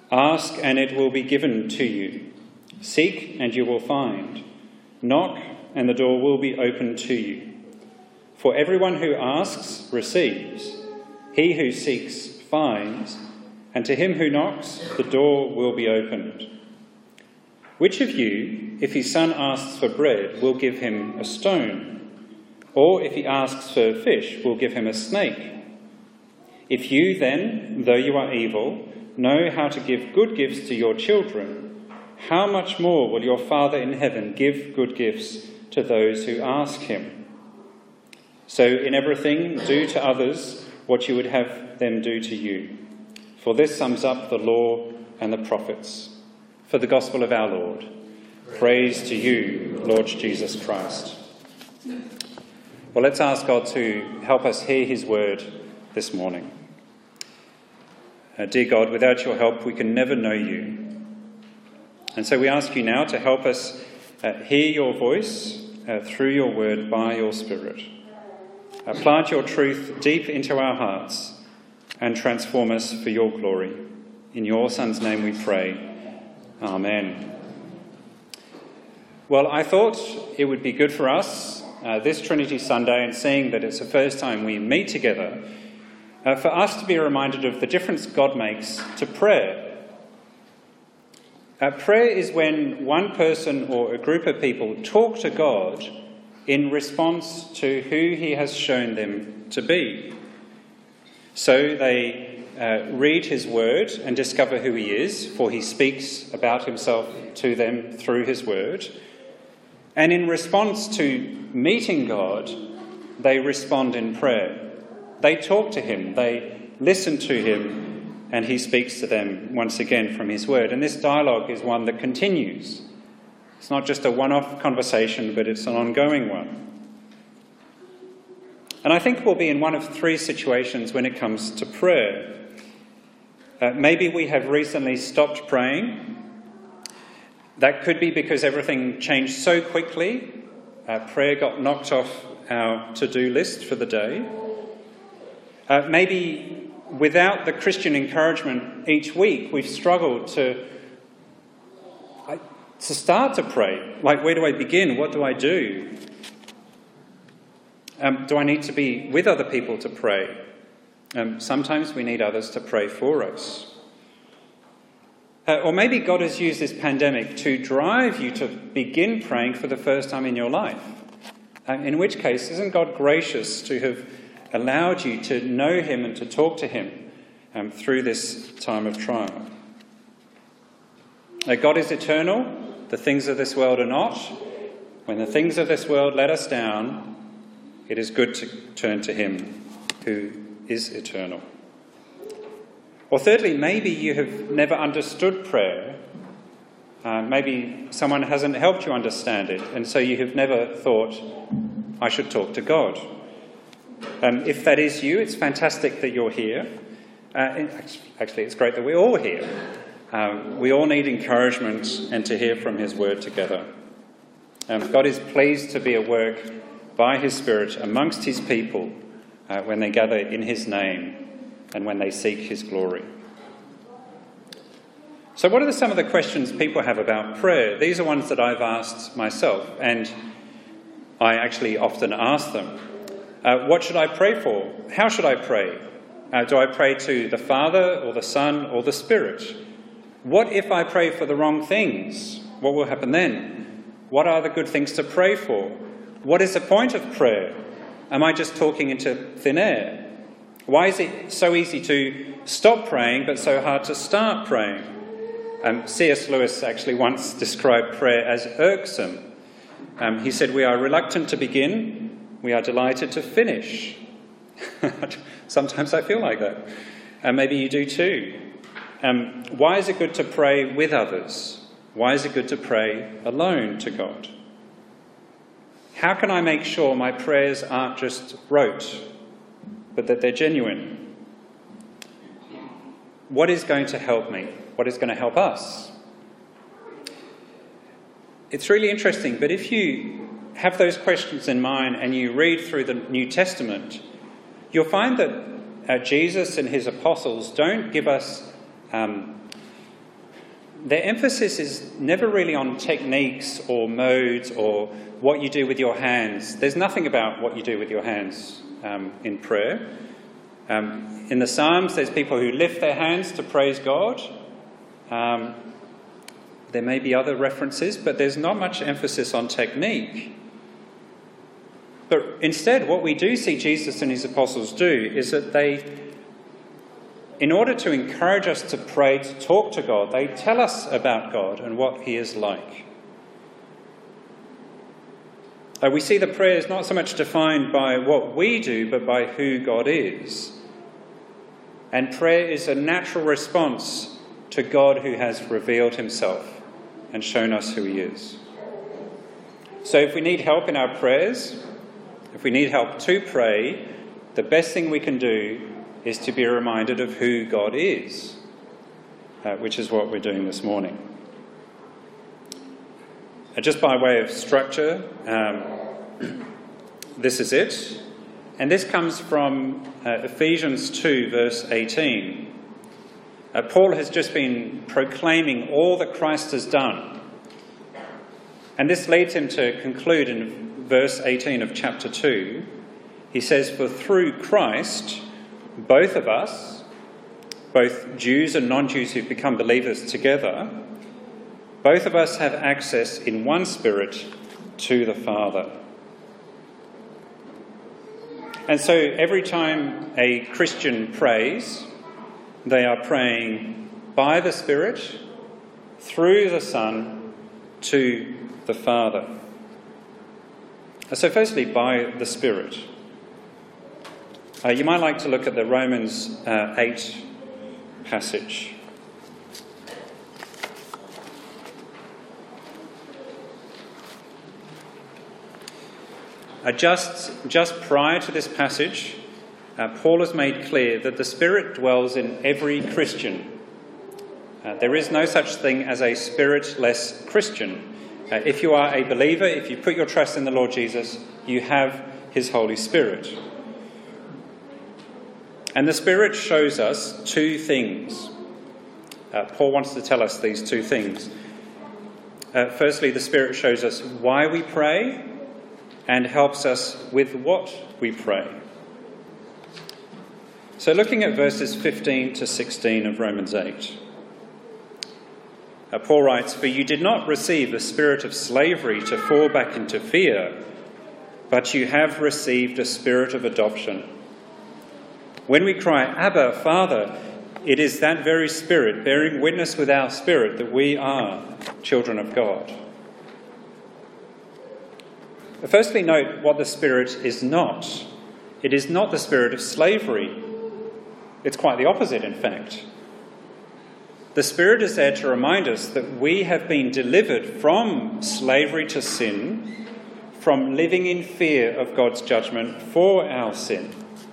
Ask and it will be given to you. Seek and you will find. Knock and the door will be opened to you. For everyone who asks receives. He who seeks finds. And to him who knocks, the door will be opened. Which of you, if his son asks for bread, will give him a stone? Or if he asks for fish, will give him a snake? If you then, though you are evil, know how to give good gifts to your children, how much more will your Father in heaven give good gifts to those who ask him? So in everything, do to others what you would have them do to you. For this sums up the law and the prophets. For the gospel of our Lord. Praise to you, Lord Jesus Christ. Well, let's ask God to help us hear his word this morning. Dear God, without your help, we can never know you. And so we ask you now to help us hear your voice through your word by your Spirit. Plant your truth deep into our hearts and transform us for your glory. In your Son's name we pray. Amen. Well, I thought it would be good for us this Trinity Sunday, and seeing that it's the first time we meet together, for us to be reminded of the difference God makes to prayer. Prayer is when one person or a group of people talk to God in response to who he has shown them to be. So they read his word and discover who he is, for he speaks about himself to them through his word. And in response to meeting God, they respond in prayer. They talk to him, they listen to him, and he speaks to them once again from his word. And this dialogue is one that continues. It's not just a one-off conversation, but it's an ongoing one. And I think we'll be in one of three situations when it comes to prayer. Maybe we have recently stopped praying. That could be because everything changed so quickly. Prayer got knocked off our to-do list for the day. Maybe without the Christian encouragement each week, we've struggled to start to pray. Like, where do I begin? What do I do? Do I need to be with other people to pray? Sometimes we need others to pray for us. Or maybe God has used this pandemic to drive you to begin praying for the first time in your life. In which case, isn't God gracious to have allowed you to know him and to talk to him through this time of trial? God is eternal. The things of this world are not. When the things of this world let us down, it is good to turn to him who is eternal. Or thirdly, maybe you have never understood prayer. Maybe someone hasn't helped you understand it, and so you have never thought, I should talk to God. If that is you, it's fantastic that you're here. Actually, it's great that we're all here. We all need encouragement and to hear from his word together. God is pleased to be at work by his Spirit amongst his people when they gather in his name and when they seek his glory. So what are some of the questions people have about prayer? These are ones that I've asked myself, and I actually often ask them. What should I pray for? How should I pray? Do I pray to the Father or the Son or the Spirit? What if I pray for the wrong things? What will happen then? What are the good things to pray for? What is the point of prayer? Am I just talking into thin air? Why is it so easy to stop praying but so hard to start praying? C.S. Lewis actually once described prayer as irksome. He said, we are reluctant to begin, we are delighted to finish. Sometimes I feel like that. Maybe you do too. Why is it good to pray with others? Why is it good to pray alone to God? How can I make sure my prayers aren't just rote, but that they're genuine? What is going to help me? What is going to help us? It's really interesting, but if you have those questions in mind and you read through the New Testament, you'll find that Jesus and his apostles don't give us their emphasis is never really on techniques or modes or what you do with your hands. There's nothing about what you do with your hands in prayer. In the Psalms, there's people who lift their hands to praise God. There may be other references, but there's not much emphasis on technique. But instead, what we do see Jesus and his apostles do is that they, in order to encourage us to pray, to talk to God, they tell us about God and what he is like. We see the prayer is not so much defined by what we do, but by who God is. And prayer is a natural response to God who has revealed himself and shown us who he is. So if we need help in our prayers, if we need help to pray, the best thing we can do is to be reminded of who God is, which is what we're doing this morning. Just by way of structure, this is it. And this comes from Ephesians 2, verse 18. Paul has just been proclaiming all that Christ has done. And this leads him to conclude in verse 18 of chapter 2. He says, "For through Christ, both of us, both Jews and non-Jews who've become believers together, both of us have access in one Spirit to the Father." And so every time a Christian prays, they are praying by the Spirit, through the Son, to the Father. So firstly, by the Spirit. You might like to look at the Romans 8 passage. Just prior to this passage, Paul has made clear that the Spirit dwells in every Christian. There is no such thing as a spiritless Christian. If you are a believer, if you put your trust in the Lord Jesus, you have his Holy Spirit. And the Spirit shows us two things. Paul wants to tell us these two things. Firstly, the Spirit shows us why we pray and helps us with what we pray. So looking at verses 15 to 16 of Romans 8, Paul writes, "For you did not receive a spirit of slavery to fall back into fear, but you have received a spirit of adoption. When we cry, 'Abba, Father,' it is that very Spirit bearing witness with our spirit that we are children of God." Firstly, note what the Spirit is not. It is not the spirit of slavery. It's quite the opposite, in fact. The Spirit is there to remind us that we have been delivered from slavery to sin, from living in fear of God's judgment for our sin.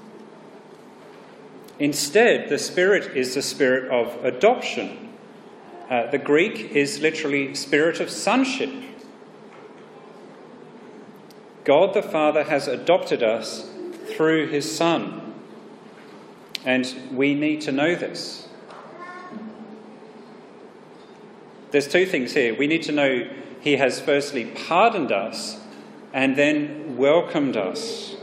Instead, the Spirit is the spirit of adoption. The Greek is literally spirit of sonship. God the Father has adopted us through his Son. And we need to know this. There's two things here. We need to know he has firstly pardoned us and then welcomed us.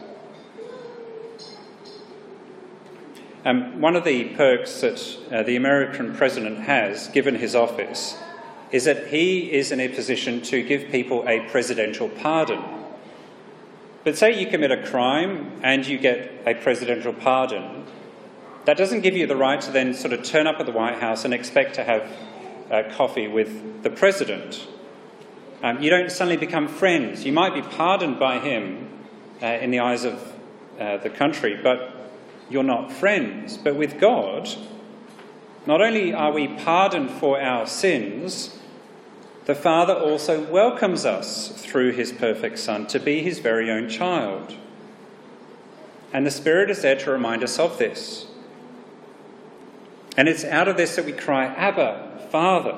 One of the perks that the American president has, given his office, is that he is in a position to give people a presidential pardon. But say you commit a crime and you get a presidential pardon, that doesn't give you the right to then sort of turn up at the White House and expect to have coffee with the president. You don't suddenly become friends. You might be pardoned by him in the eyes of the country, but you're not friends. But with God, not only are we pardoned for our sins, the Father also welcomes us through his perfect Son to be his very own child. And the Spirit is there to remind us of this. And it's out of this that we cry, "Abba, Father."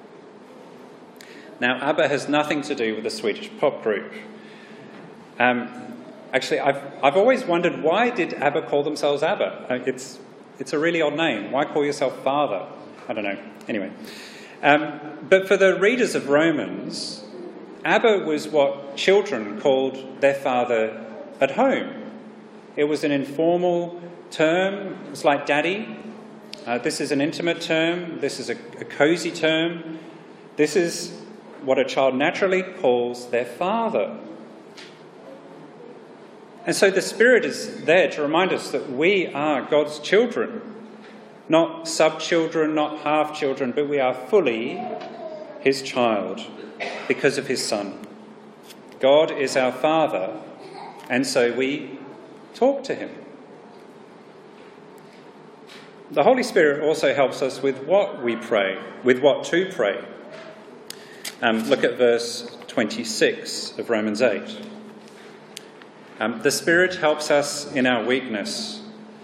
Now, ABBA has nothing to do with the Swedish pop group. Actually, I've always wondered, why did ABBA call themselves ABBA? It's a really odd name. Why call yourself Father? I don't know. Anyway. But for the readers of Romans, Abba was what children called their father at home. It was an informal term. It's like daddy. This is an intimate term. This is a cosy term. This is what a child naturally calls their father. And so the Spirit is there to remind us that we are God's children. Not sub-children, not half-children, but we are fully his child because of his Son. God is our Father, and so we talk to him. The Holy Spirit also helps us with what we pray, with what to pray. Look at verse 26 of Romans 8. The Spirit helps us in our weakness.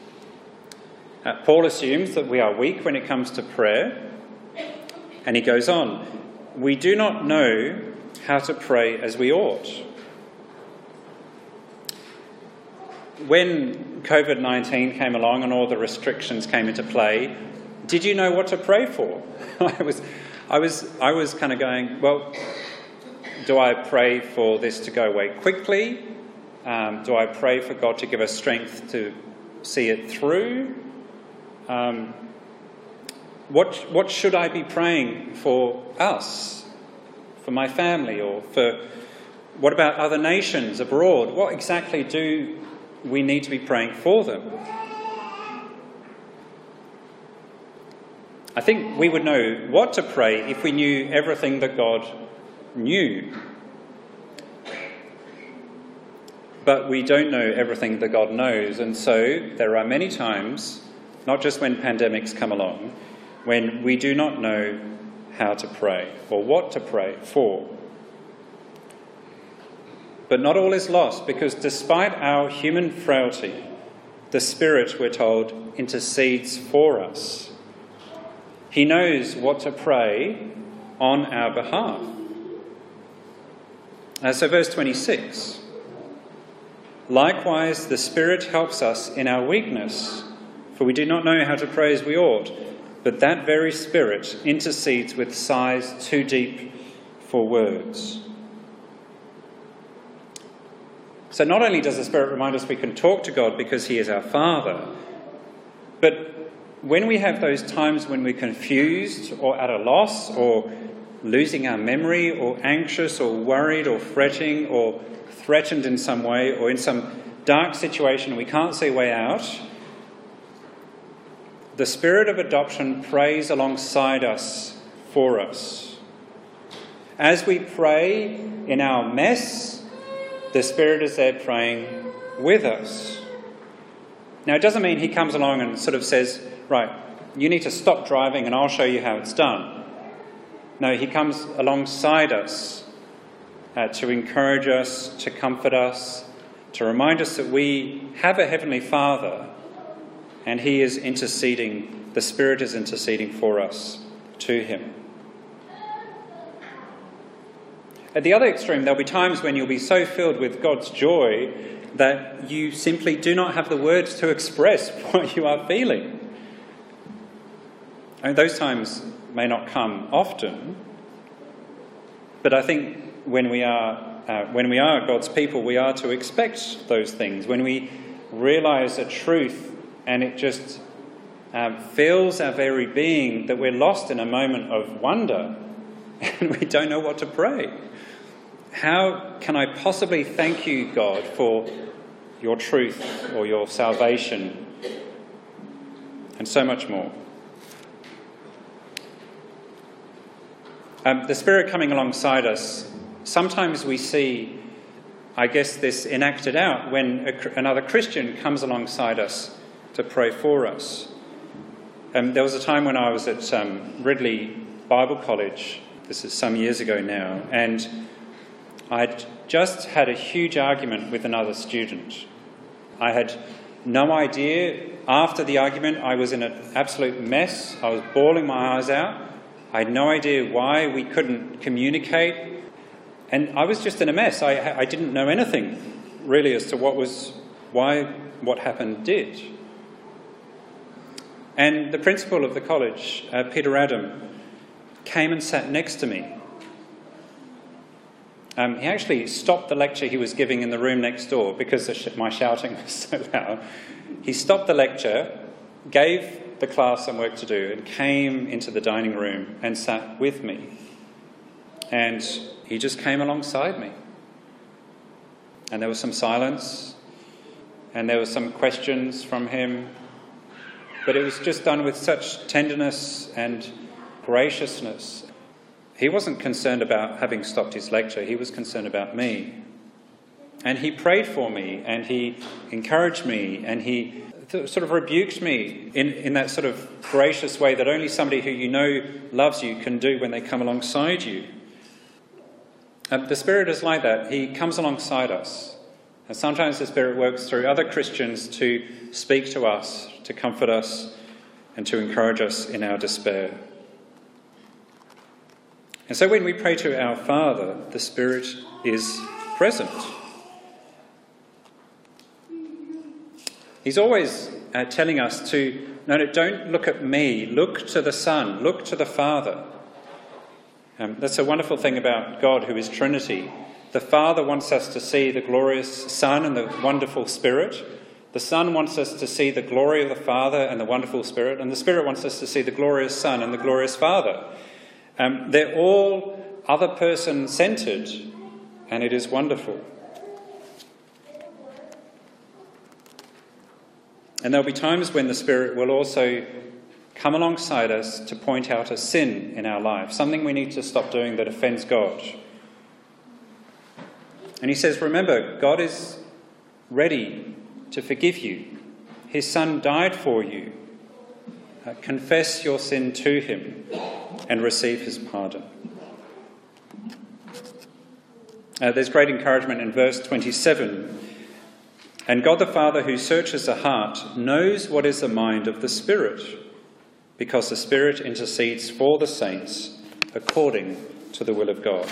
Paul assumes that we are weak when it comes to prayer, and he goes on, we do not know how to pray as we ought. When COVID-19 came along and all the restrictions came into play, did you know what to pray for? I was kind of going, well, do I pray for this to go away quickly? Do I pray for God to give us strength to see it through? What should I be praying for us, for my family, or for what about other nations abroad? What exactly do we need to be praying for them? I think we would know what to pray if we knew everything that God knew. But we don't know everything that God knows, and so there are many times, not just when pandemics come along, when we do not know how to pray or what to pray for. But not all is lost, because despite our human frailty, the Spirit, we're told, intercedes for us. He knows what to pray on our behalf. So verse 26. Likewise, the Spirit helps us in our weakness, for we do not know how to pray as we ought, but that very Spirit intercedes with sighs too deep for words. So not only does the Spirit remind us we can talk to God because he is our Father, but when we have those times when we're confused or at a loss or losing our memory or anxious or worried or fretting or threatened in some way or in some dark situation we can't see a way out, the Spirit of adoption prays alongside us for us. As we pray in our mess, the Spirit is there praying with us. Now, it doesn't mean he comes along and sort of says, right, you need to stop driving and I'll show you how it's done. No, he comes alongside us to encourage us, to comfort us, to remind us that we have a Heavenly Father and he is interceding, the Spirit is interceding for us to him. At the other extreme, there'll be times when you'll be so filled with God's joy that you simply do not have the words to express what you are feeling. I mean, those times may not come often, but I think when we are God's people, we are to expect those things. When we realise a truth and it just fills our very being that we're lost in a moment of wonder and we don't know what to pray. How can I possibly thank you, God, for your truth or your salvation? And so much more. The Spirit coming alongside us, sometimes we see, I guess, this enacted out when another Christian comes alongside us to pray for us. There was a time when I was at Ridley Bible College, this is some years ago now, and I'd just had a huge argument with another student. I had no idea. After the argument, I was in an absolute mess. I was bawling my eyes out. I had no idea why we couldn't communicate. And I was just in a mess. I didn't know anything, really, as to what happened did. And the principal of the college, Peter Adam, came and sat next to me. He actually stopped the lecture he was giving in the room next door because my shouting was so loud. He stopped the lecture, gave the class some work to do, and came into the dining room and sat with me. And he just came alongside me. And there was some silence, and there were some questions from him. But it was just done with such tenderness and graciousness. He wasn't concerned about having stopped his lecture. He was concerned about me. And he prayed for me, and he encouraged me, and he sort of rebuked me in that sort of gracious way that only somebody who you know loves you can do when they come alongside you. The Spirit is like that. He comes alongside us. And sometimes the Spirit works through other Christians to speak to us, to comfort us, and to encourage us in our despair. And so when we pray to our Father, the Spirit is present. He's always telling us no, don't look at me, look to the Son, look to the Father. That's a wonderful thing about God, who is Trinity. The Father wants us to see the glorious Son and the wonderful Spirit. The Son wants us to see the glory of the Father and the wonderful Spirit. And the Spirit wants us to see the glorious Son and the glorious Father. They're all other person-centred, and it is wonderful. And there'll be times when the Spirit will also come alongside us to point out a sin in our life, something we need to stop doing that offends God. And he says, remember, God is ready to forgive you. His Son died for you. Confess your sin to him and receive his pardon. There's great encouragement in verse 27. And God the Father, who searches the heart, knows what is the mind of the Spirit, because the Spirit intercedes for the saints according to the will of God.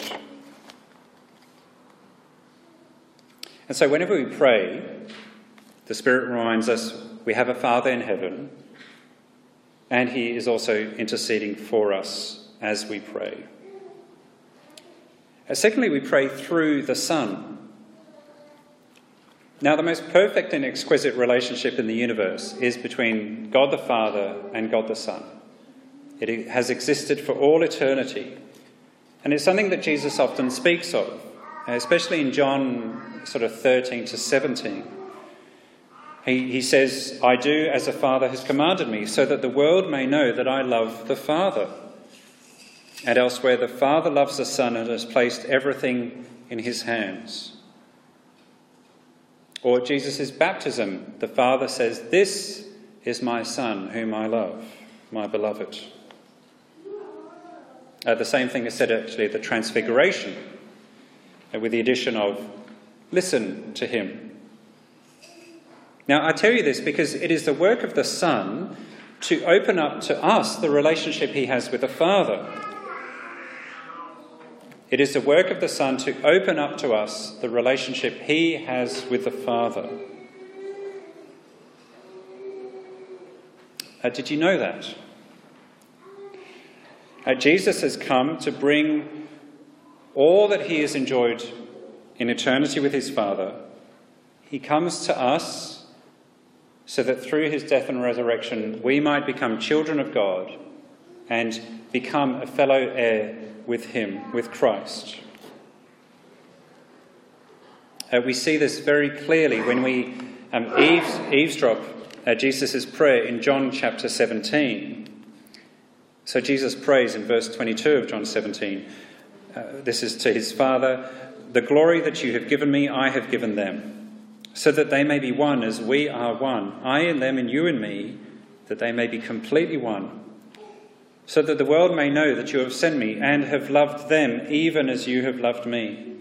And so whenever we pray, the Spirit reminds us we have a Father in heaven, and he is also interceding for us as we pray. Secondly, we pray through the Son. Now, the most perfect and exquisite relationship in the universe is between God the Father and God the Son. It has existed for all eternity. And it's something that Jesus often speaks of, especially in John sort of 13 to 17. He says, I do as the Father has commanded me, so that the world may know that I love the Father. And elsewhere, the Father loves the Son and has placed everything in his hands. Or at Jesus' baptism, the Father says, this is my Son whom I love, my beloved. The same thing is said actually at the Transfiguration, with the addition of, listen to him. Now, I tell you this because it is the work of the Son to open up to us the relationship he has with the Father. It is the work of the Son to open up to us the relationship he has with the Father. Did you know that? Jesus has come to bring all that he has enjoyed in eternity with his Father. He comes to us so that through his death and resurrection we might become children of God and become a fellow heir with him, with Christ. We see this very clearly when we eavesdrop Jesus' prayer in John chapter 17. So Jesus prays in verse 22 of John 17. This is to his Father, the glory that you have given me, I have given them, so that they may be one as we are one, I in them and you in me, that they may be completely one, so that the world may know that you have sent me and have loved them even as you have loved me.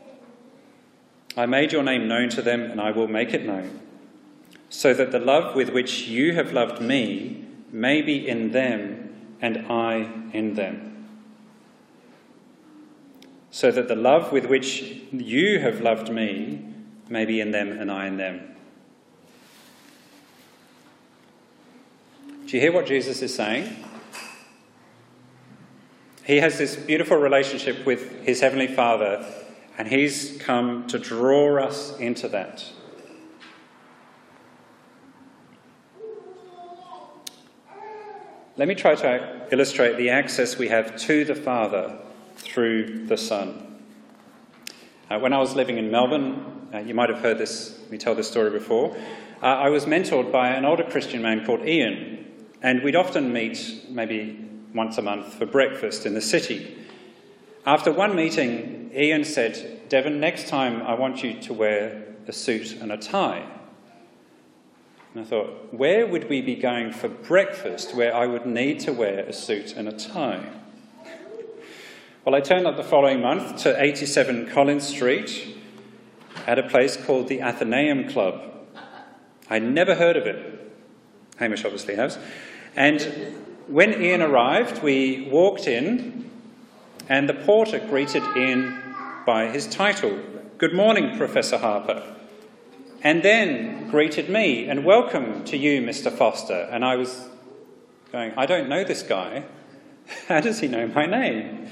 I made your name known to them, and I will make it known, so that the love with which you have loved me may be in them and I in them. So that the love with which you have loved me may be in them and I in them. Do you hear what Jesus is saying? He has this beautiful relationship with his Heavenly Father, and he's come to draw us into that. Let me try to illustrate the access we have to the Father through the Son. When I was living in Melbourne, you might have heard me tell this story before, I was mentored by an older Christian man called Ian, and we'd often meet maybe once a month for breakfast in the city. After one meeting, Ian said, "Devon, next time I want you to wear a suit and a tie." And I thought, where would we be going for breakfast where I would need to wear a suit and a tie? Well, I turned up the following month to 87 Collins Street at a place called the Athenaeum Club. I'd never heard of it. Hamish obviously has. And when Ian arrived, we walked in, and the porter greeted Ian by his title, "Good morning, Professor Harper," and then greeted me, "And welcome to you, Mr. Foster." And I was going, I don't know this guy. How does he know my name?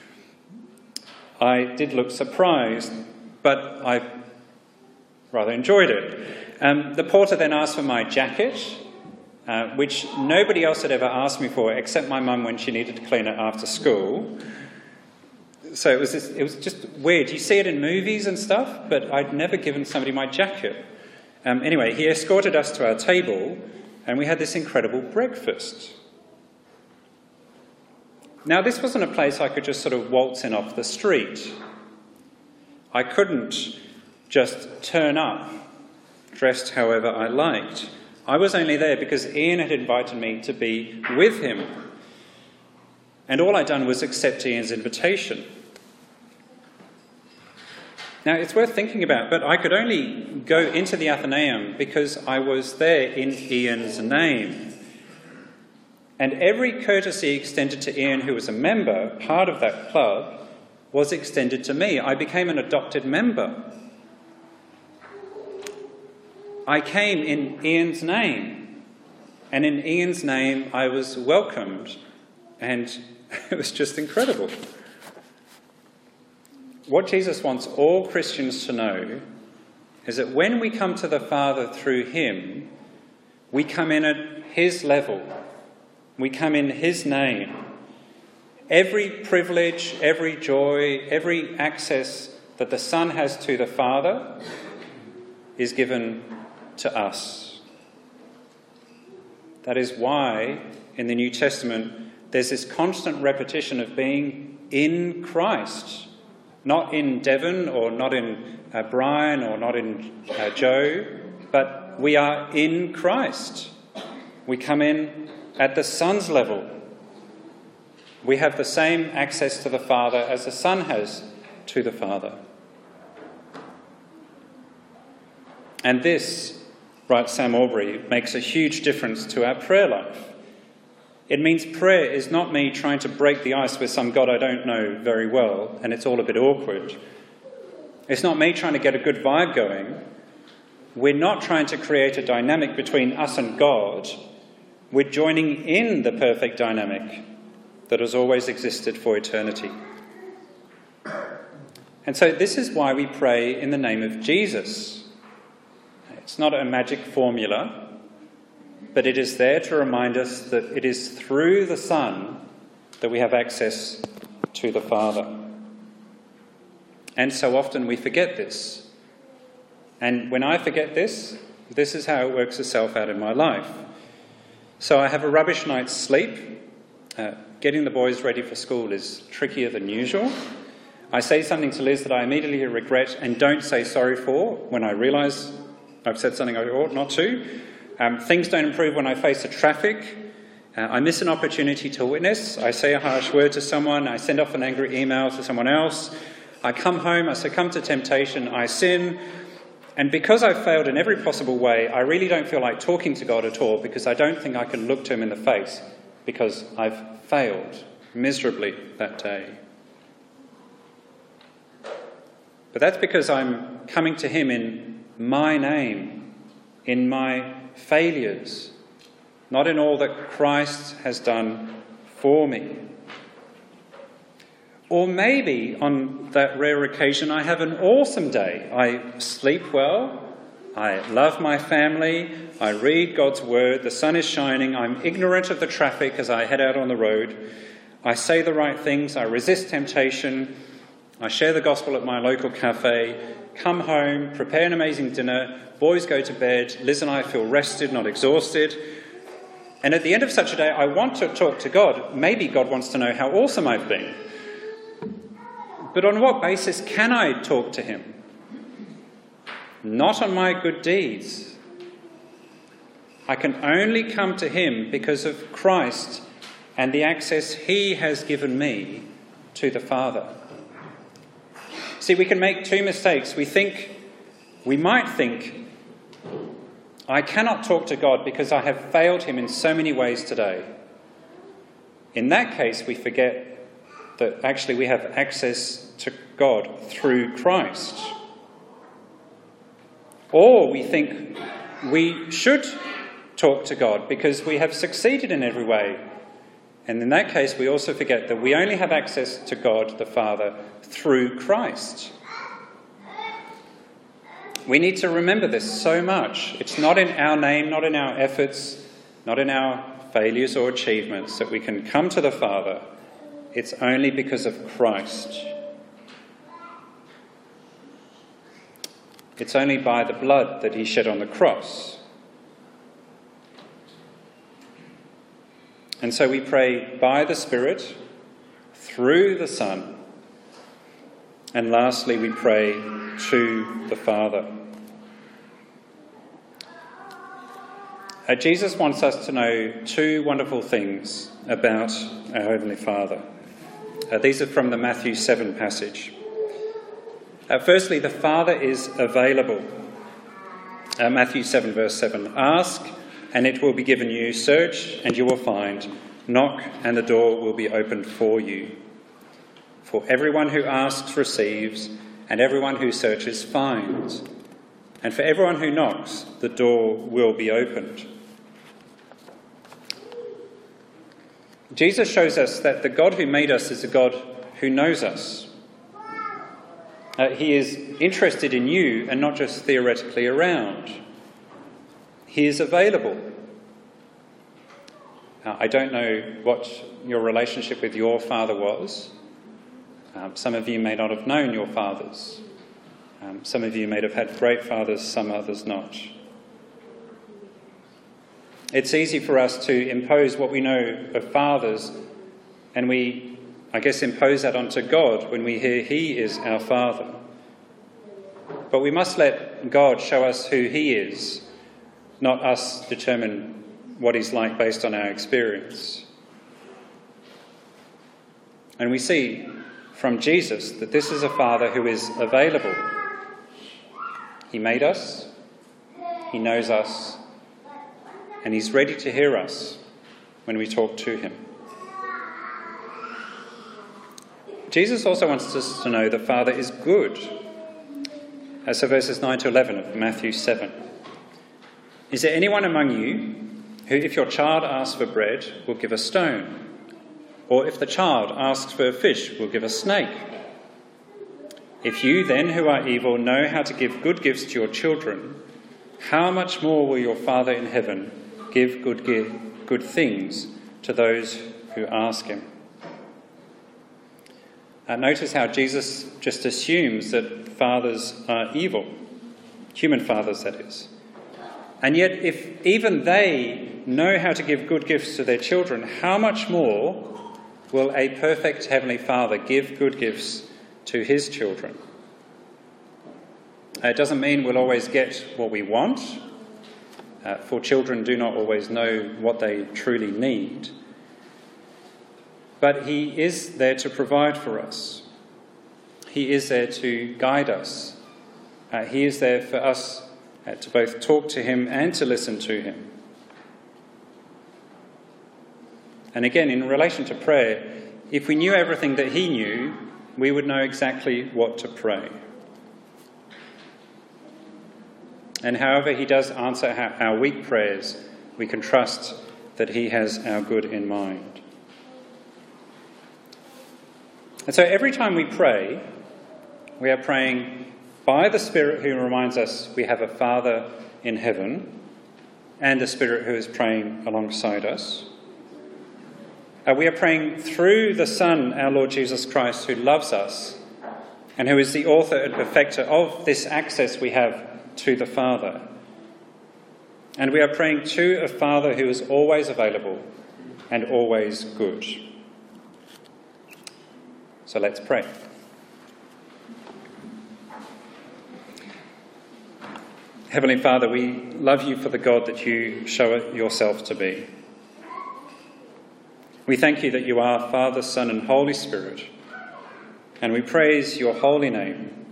I did look surprised, but I rather enjoyed it. The porter then asked for my jacket, which nobody else had ever asked me for except my mum when she needed to clean it after school. So it was just weird. You see it in movies and stuff, but I'd never given somebody my jacket. Anyway, he escorted us to our table, and we had this incredible breakfast. Now, this wasn't a place I could just sort of waltz in off the street. I couldn't just turn up dressed however I liked. I was only there because Ian had invited me to be with him. And all I'd done was accept Ian's invitation. Now, it's worth thinking about, but I could only go into the Athenaeum because I was there in Ian's name. And every courtesy extended to Ian, who was a member, part of that club, was extended to me. I became an adopted member. I came in Ian's name, and in Ian's name I was welcomed, and it was just incredible. What Jesus wants all Christians to know is that when we come to the Father through him, we come in at his level. We come in his name. Every privilege, every joy, every access that the Son has to the Father is given to us. That is why in the New Testament there's this constant repetition of being in Christ. Not in Devon, or not in Brian, or not in Joe, but we are in Christ. We come in at the Son's level. We have the same access to the Father as the Son has to the Father. And this, writes Sam Aubrey, makes a huge difference to our prayer life. It means prayer is not me trying to break the ice with some God I don't know very well, and it's all a bit awkward. It's not me trying to get a good vibe going. We're not trying to create a dynamic between us and God. We're joining in the perfect dynamic that has always existed for eternity. And so this is why we pray in the name of Jesus. It's not a magic formula, but it is there to remind us that it is through the Son that we have access to the Father. And so often we forget this. And when I forget this, this is how it works itself out in my life. So I have a rubbish night's sleep. Getting the boys ready for school is trickier than usual. I say something to Liz that I immediately regret and don't say sorry for when I realise I've said something I ought not to. Things don't improve when I face the traffic. I miss an opportunity to witness. I say a harsh word to someone. I send off an angry email to someone else. I come home. I succumb to temptation. I sin. And because I've failed in every possible way, I really don't feel like talking to God at all, because I don't think I can look to him in the face, because I've failed miserably that day. But that's because I'm coming to him in my name, in my failures, not in all that Christ has done for me. Or maybe on that rare occasion I have an awesome day. I sleep well, I love my family, I read God's word, the sun is shining, I'm ignorant of the traffic as I head out on the road, I say the right things, I resist temptation, I share the gospel at my local cafe, come home, prepare an amazing dinner, boys go to bed, Liz and I feel rested, not exhausted. And at the end of such a day, I want to talk to God. Maybe God wants to know how awesome I've been. But on what basis can I talk to him? Not on my good deeds. I can only come to him because of Christ and the access he has given me to the Father. See, we can make two mistakes. We might think, I cannot talk to God because I have failed him in so many ways today. In that case, we forget that actually we have access to God through Christ. Or we think we should talk to God because we have succeeded in every way. And in that case, we also forget that we only have access to God the Father through Christ. We need to remember this so much. It's not in our name, not in our efforts, not in our failures or achievements that we can come to the Father. It's only because of Christ. It's only by the blood that he shed on the cross. And so we pray by the Spirit, through the Son, and lastly we pray to the Father. Jesus wants us to know two wonderful things about our Heavenly Father. These are from the Matthew 7 passage. Firstly, the Father is available. Matthew 7 verse 7. Ask and it will be given you. Search and you will find. Knock and the door will be opened for you. For everyone who asks receives, and everyone who searches finds. And for everyone who knocks, the door will be opened. Jesus shows us that the God who made us is a God who knows us. He is interested in you and not just theoretically around. He is available. I don't know what your relationship with your father was. Some of you may not have known your fathers. Some of you may have had great fathers, some others not. It's easy for us to impose what we know of fathers, and we, I guess, impose that onto God when we hear he is our Father. But we must let God show us who he is, not us determine what he's like based on our experience. And we see from Jesus that this is a Father who is available. He made us, he knows us, and he's ready to hear us when we talk to him. Jesus also wants us to know the Father is good. So verses 9 to 11 of Matthew 7. Is there anyone among you who, if your child asks for bread, will give a stone? Or if the child asks for a fish, will give a snake? If you then, who are evil, know how to give good gifts to your children, how much more will your Father in heaven give good things to those who ask him? Notice how Jesus just assumes that fathers are evil, human fathers that is. And yet if even they know how to give good gifts to their children, how much more will a perfect Heavenly Father give good gifts to his children? It doesn't mean we'll always get what we want, for children do not always know what they truly need. But he is there to provide for us. He is there to guide us. He is there for us to both talk to him and to listen to him. And again, in relation to prayer, if we knew everything that he knew, we would know exactly what to pray. And however he does answer our weak prayers, we can trust that he has our good in mind. And so every time we pray, we are praying by the Spirit who reminds us we have a Father in heaven and the Spirit who is praying alongside us. We are praying through the Son, our Lord Jesus Christ, who loves us and who is the author and perfecter of this access we have to the Father. And we are praying to a Father who is always available and always good. So let's pray. Heavenly Father, we love you for the God that you show yourself to be. We thank you that you are Father, Son and Holy Spirit, and we praise your holy name.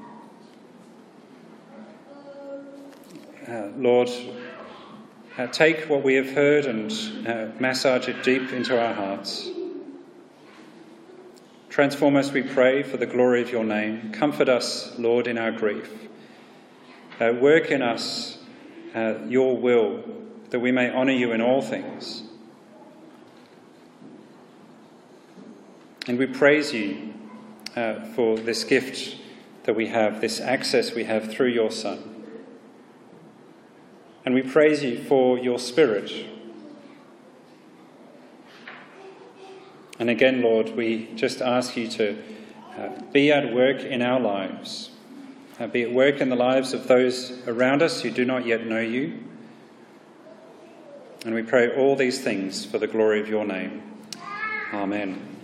Lord, take what we have heard and massage it deep into our hearts. Transform us, we pray, for the glory of your name. Comfort us, Lord, in our grief. Work in us your will, that we may honour you in all things. And we praise you for this gift that we have, this access we have through your Son. And we praise you for your Spirit. And again, Lord, we just ask you to be at work in our lives. Be at work in the lives of those around us who do not yet know you. And we pray all these things for the glory of your name. Amen.